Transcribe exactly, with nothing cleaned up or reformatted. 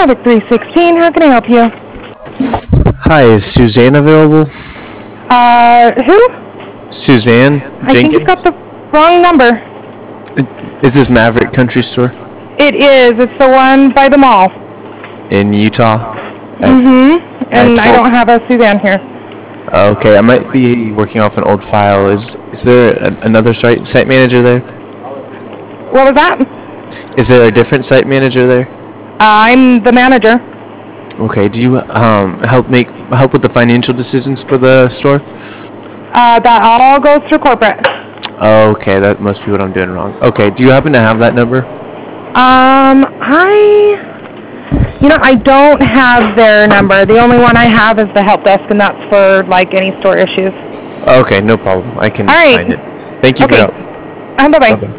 Traffic three sixteen, how can I help you? Hi, is Suzanne available? Uh, who? Suzanne I think you've got Jenkins? the wrong number. Is this Maverick Country Store It is. It's the one by the mall. in Utah? At Mm-hmm. at And I twelve. don't have a Suzanne here. Okay, I might be working off an old file. Is is there a, another site site manager there? What was that? Is there a different site manager there? I'm the manager. Okay, do you um help make help with the financial decisions for the store? Uh, that all goes through corporate. Okay, that must be what I'm doing wrong. Okay, do you happen to have that number? Um, I... You know, I don't have their number. The only one I have is the help desk, and that's for, like, any store issues. Okay, no problem. I can All right. find it. Thank you for Okay. help. Um, bye-bye. Bye-bye.